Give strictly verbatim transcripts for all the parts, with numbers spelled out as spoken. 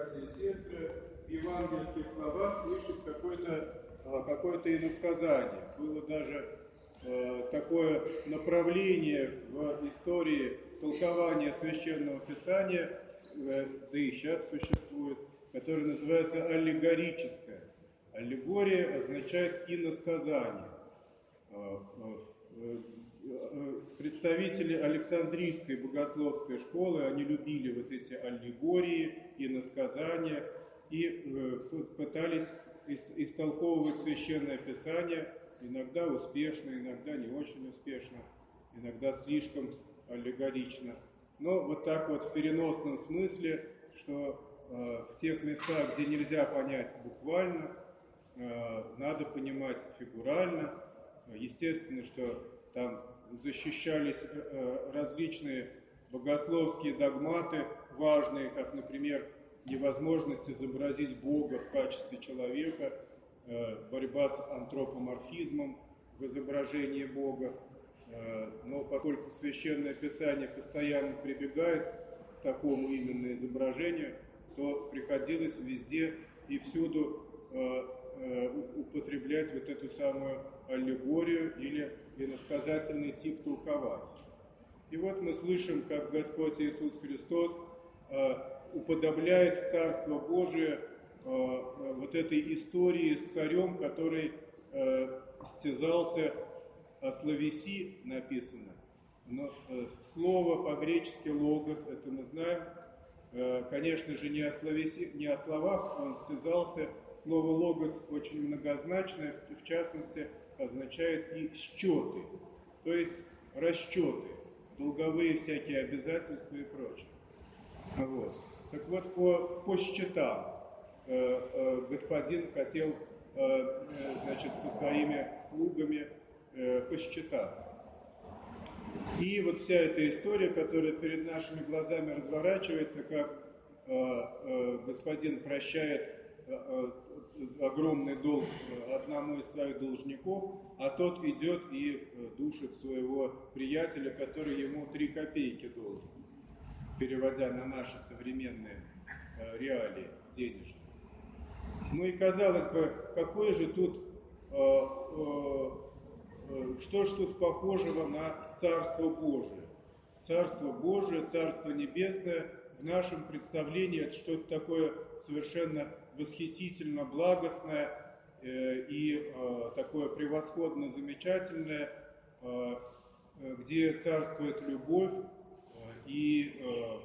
братья и сестры, в евангельских словах слышат какое-то, какое-то иносказание. Было даже э, такое направление в истории толкования Священного Писания, э, да и сейчас существует, которое называется аллегорическое. Аллегория означает иносказание. Представители Александрийской богословской школы, они любили вот эти аллегории, иносказания и пытались истолковывать Священное Писание, иногда успешно, иногда не очень успешно, иногда слишком аллегорично. Но вот так вот в переносном смысле, что э, в тех местах, где нельзя понять буквально, э, надо понимать фигурально. Естественно, что там защищались э, различные богословские догматы важные, как, например, невозможность изобразить Бога в качестве человека, э, борьба с антропоморфизмом в изображении Бога. Э, но поскольку Священное Писание постоянно прибегает к такому именно изображению, то приходилось везде и всюду э, э, употреблять вот эту самую аллегорию или иносказательный тип толкования. И вот мы слышим, как Господь Иисус Христос э, уподобляет Царство Божие э, вот этой истории с царем, который э, стязался о словеси, написано. Но э, слово по-гречески логос, это мы знаем, э, конечно же, не о, словеси, не о словах он стязался. Слово логос очень многозначное, в частности, означает и счеты, то есть расчеты, долговые всякие обязательства и прочее. Вот. Так вот, по, по счетам э, э, господин хотел э, э, значит, со своими слугами э, посчитаться. И вот вся эта история, которая перед нашими глазами разворачивается, как э, э, господин прощает э, э, огромный долг одному из своих должников, а тот идет и э, душит своего приятеля, который ему три копейки должен, переводя на наши современные э, реалии денежные. Ну и казалось бы, какой же тут, э, э, э, что ж тут похожего на Царство Божие? Царство Божие, Царство Небесное в нашем представлении это что-то такое совершенно восхитительно благостное э, и э, такое превосходно замечательное, э, где царствует любовь, э, и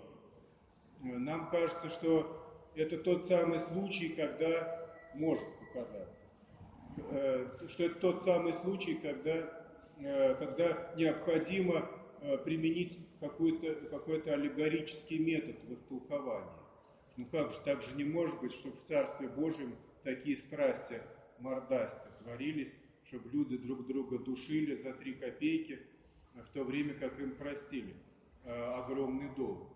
э, нам кажется, что это тот самый случай, когда может показаться, э, что это тот самый случай, когда, э, когда необходимо э, применить какой-то, какой-то аллегорический метод в истолковании. Ну как же, так же не может быть, чтобы в Царстве Божьем такие страсти мордасти творились, чтобы люди друг друга душили за три копейки, в то время как им простили э, огромный долг.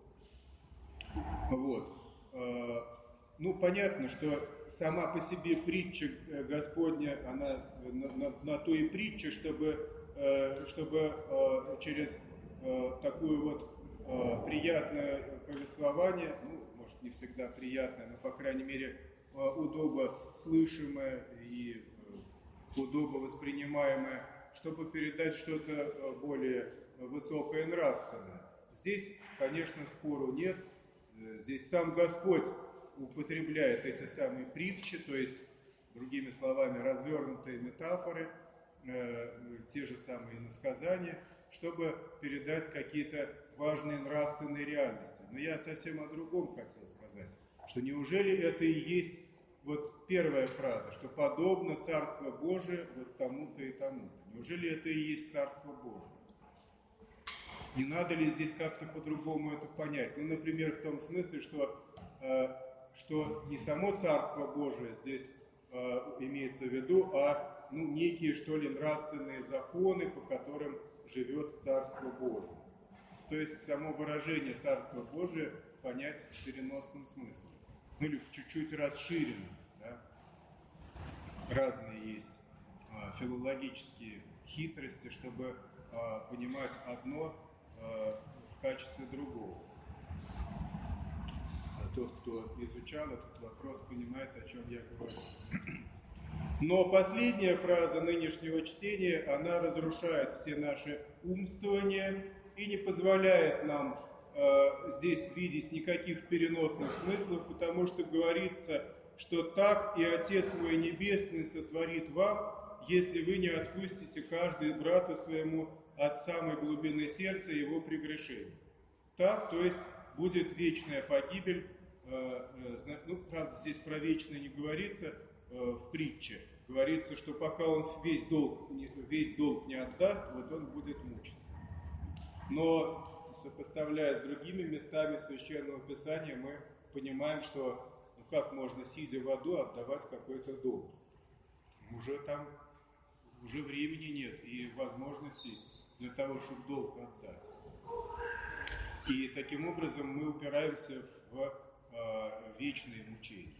Вот. Э, ну, понятно, что сама по себе притча Господня, она на, на, на то и притча, чтобы, э, чтобы э, через э, такую вот э, приятное повествование, ну, может, не всегда приятное, но, по крайней мере, э, удобо слышимое и э, удобо воспринимаемое, чтобы передать что-то более высокое и нравственное. Здесь, конечно, спору нет. Здесь сам Господь употребляет эти самые притчи, то есть, другими словами, развернутые метафоры, э, те же самые иносказания, чтобы передать какие-то важные нравственные реальности. Но я совсем о другом хотел сказать, что неужели это и есть вот первая фраза, что подобно Царство Божие вот тому-то и тому-то. Неужели это и есть Царство Божие? Не надо ли здесь как-то по-другому это понять? Ну, например, в том смысле, что, э, что не само Царство Божие здесь э, имеется в виду, а ну, некие, что ли, нравственные законы, по которым живет Царство Божие. То есть само выражение Царство Божие понять в переносном смысле. Ну, или в чуть-чуть расширенном. Да? Разные есть э, филологические хитрости, чтобы э, понимать одно в качестве другого. тот, кто изучал этот вопрос, понимает, о чем я говорю. Но последняя фраза нынешнего чтения, она разрушает все наши умствования и не позволяет нам э, здесь видеть никаких переносных смыслов, потому что говорится, что так и Отец мой Небесный сотворит вам, если вы не отпустите каждый брату своему от самой глубины сердца его прегрешений. Так, то есть будет вечная погибель, э, э, ну, правда, здесь про вечное не говорится, в притче. Говорится, что пока он весь долг, весь долг не отдаст, вот он будет мучиться. Но, сопоставляя с другими местами Священного Писания, мы понимаем, что ну как можно, сидя в аду, отдавать какой-то долг. Уже там, уже времени нет и возможностей для того, чтобы долг отдать. И таким образом мы упираемся в э, вечные мучения.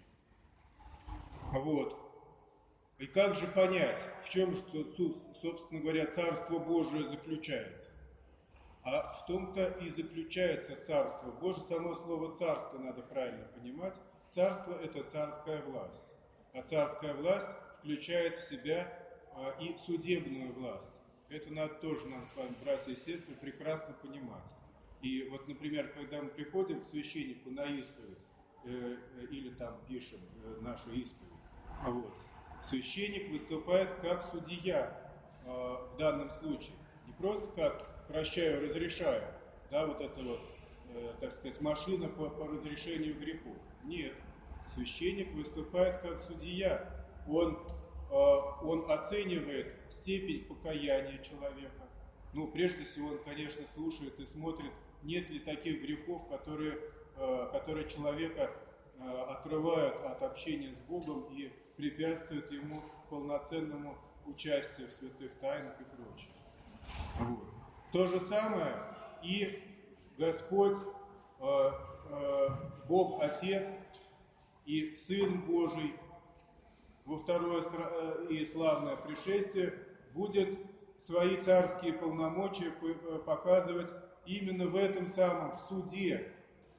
Вот. И как же понять, в чем же тут, собственно говоря, Царство Божие заключается? А в том-то и заключается Царство Божие. Само слово «царство» надо правильно понимать. Царство – это царская власть. А царская власть включает в себя а, и судебную власть. Это надо тоже нам с вами, братья и сестры, прекрасно понимать. И вот, например, когда мы приходим к священнику на исповедь, э, э, или там пишем э, нашу исповедь, вот, священник выступает как судья э, в данном случае. Не просто как прощаю, разрешаю, да, вот это вот, э, так сказать, машина по, по разрешению грехов. Нет, священник выступает как судья. Он, э, он оценивает степень покаяния человека. Ну, прежде всего, он, конечно, слушает и смотрит, нет ли таких грехов, которые, э, которые человека э, отрывают от общения с Богом и препятствуют ему полноценному участию в святых тайнах и прочее. Вот. То же самое и Господь, э, э, Бог Отец и Сын Божий во второе э, и славное пришествие будет свои царские полномочия показывать именно в этом самом, в суде.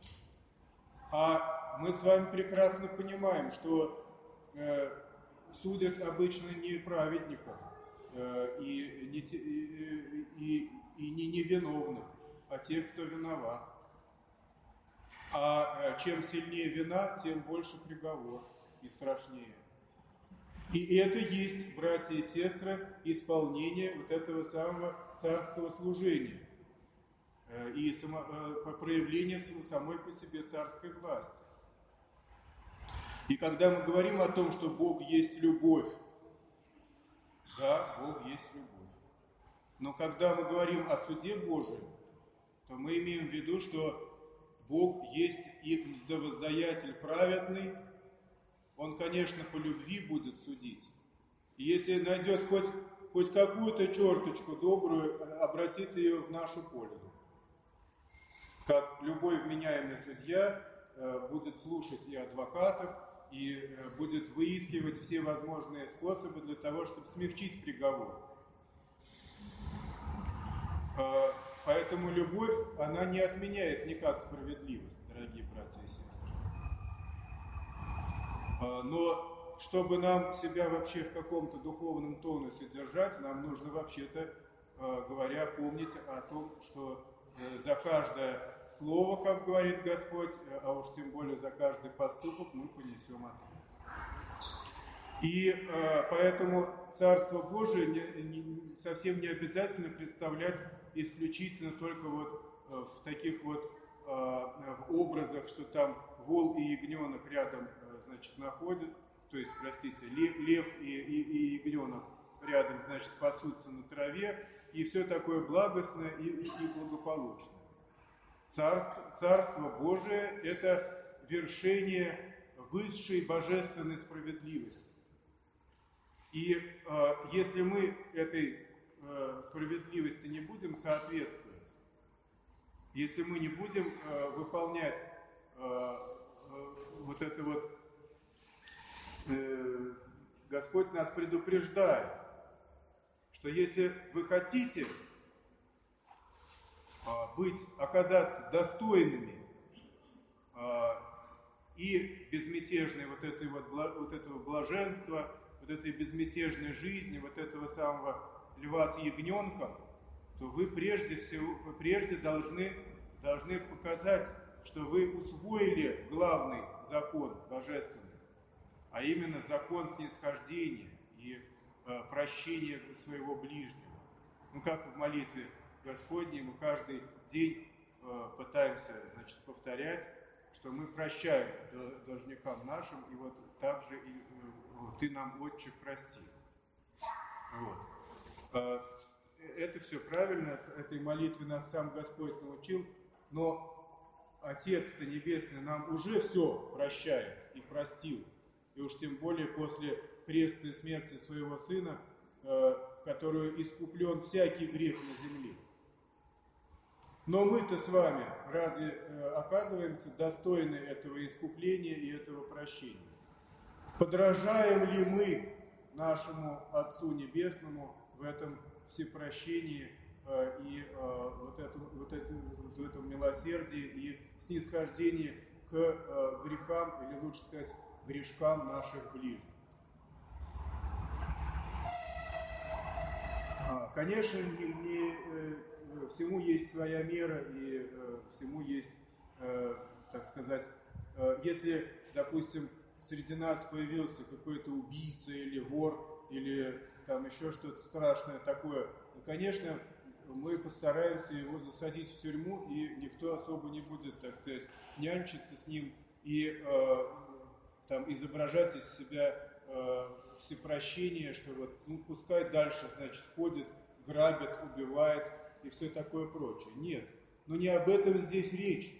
А мы с вами прекрасно понимаем, что э, судят обычно не праведников э, и, не, и, и, и не невиновных, а тех, кто виноват. А э, чем сильнее вина, тем больше приговор и страшнее. И это есть, братья и сестры, исполнение вот этого самого царского служения э, и само, э, проявление самой по себе царской власти. И когда мы говорим о том, что Бог есть любовь, да, Бог есть любовь. Но когда мы говорим о суде Божьем, то мы имеем в виду, что Бог есть и воздаятель праведный. Он, конечно, по любви будет судить. И если найдет хоть, хоть какую-то черточку добрую, обратит ее в нашу пользу. Как любой вменяемый судья э, будет слушать и адвокатов, и э, будет выискивать все возможные способы для того, чтобы смягчить приговор. Э, поэтому любовь, она не отменяет никак справедливость, дорогие братья и сестры. Э, но чтобы нам себя вообще в каком-то духовном тонусе держать, нам нужно вообще-то, э, говоря, помнить о том, что э, за каждое слово, как говорит Господь, э, а уж тем более за каждый поступок мы понесем ответ. И э, поэтому Царство Божие не, не, совсем не обязательно представлять исключительно только вот э, в таких вот э, в образах, что там вол и ягненок рядом э, значит, находят. То есть, простите, лев и, и, и ягненок рядом, значит, пасутся на траве, и все такое благостное и, и, и благополучное. Царство, Царство Божие – это вершение высшей божественной справедливости. И э, если мы этой э, справедливости не будем соответствовать, если мы не будем э, выполнять э, э, вот это вот, Господь нас предупреждает, что если вы хотите быть, оказаться достойными и безмятежной вот, этой вот, вот этого блаженства, вот этой безмятежной жизни, вот этого самого льва с ягненком, то вы прежде всего, прежде должны, должны показать, что вы усвоили главный закон божественный, а именно закон снисхождения и э, прощения своего ближнего. Ну, как в молитве Господней мы каждый день э, пытаемся, значит, повторять, что мы прощаем должникам нашим, и вот так же и э, ты нам, Отче, прости. Вот. Э, это все правильно, этой молитве нас сам Господь научил, но Отец-то Небесный нам уже все прощает и простил. И уж тем более после крестной смерти своего Сына, э, которую искуплен всякий грех на земле. Но мы-то с вами разве э, оказываемся достойны этого искупления и этого прощения? Подражаем ли мы нашему Отцу Небесному в этом всепрощении э, и э, вот, этому, вот это, в этом милосердии и снисхождении к э, грехам, или лучше сказать, грешкам наших ближних? А, конечно, не, не, э, всему есть своя мера, и э, всему есть, э, так сказать, э, если, допустим, среди нас появился какой-то убийца или вор, или там еще что-то страшное такое, то, конечно, мы постараемся его засадить в тюрьму, и никто особо не будет, так сказать, нянчиться с ним и э, там изображать из себя э, всепрощение, что вот, ну, пускай дальше, значит, ходит, грабит, убивает и все такое прочее. Нет, но не об этом здесь речь.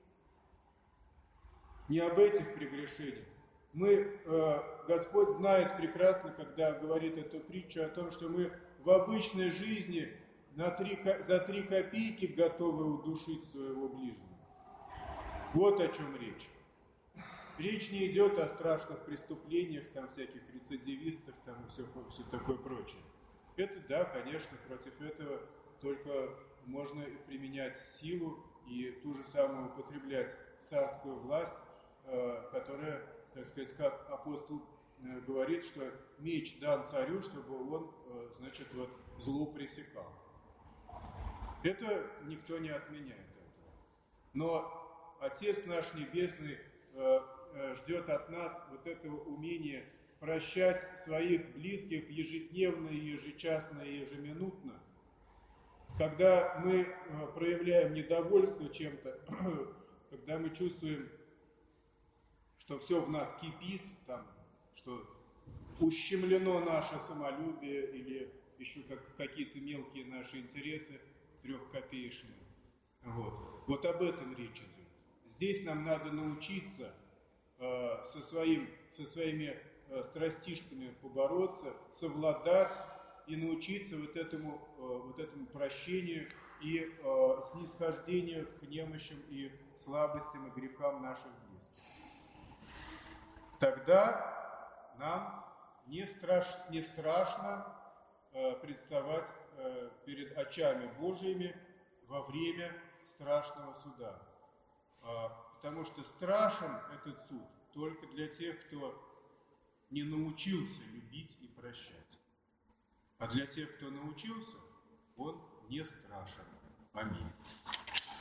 Не об этих прегрешениях. Мы, э, Господь знает прекрасно, когда говорит эту притчу о том, что мы в обычной жизни на три, за три копейки готовы удушить своего ближнего. Вот о чем речь. Речь не идет о страшных преступлениях, там всяких рецидивистах, там и все, все такое прочее. Это, да, конечно, против этого только можно применять силу и ту же самую употреблять царскую власть, э, которая, так сказать, как апостол э, говорит, что меч дан царю, чтобы он, э, значит, вот зло пресекал. Это никто не отменяет этого. Но Отец наш Небесный э, ждет от нас вот этого умения прощать своих близких ежедневно, ежечасно и ежеминутно. Когда мы проявляем недовольство чем-то, когда мы чувствуем, что все в нас кипит, там, что ущемлено наше самолюбие или еще как, какие-то мелкие наши интересы трехкопеечные. Вот. Вот об этом речь идет. Здесь нам надо научиться э, со, своим, со своими э, страстишками побороться, совладать и научиться вот этому, э, вот этому прощению и э, снисхождению к немощам и слабостям и грехам наших близких. Тогда нам не, страш, не страшно э, представать э, перед очами Божьими во время страшного суда. Потому что страшен этот суд только для тех, кто не научился любить и прощать. А для тех, кто научился, он не страшен. Аминь.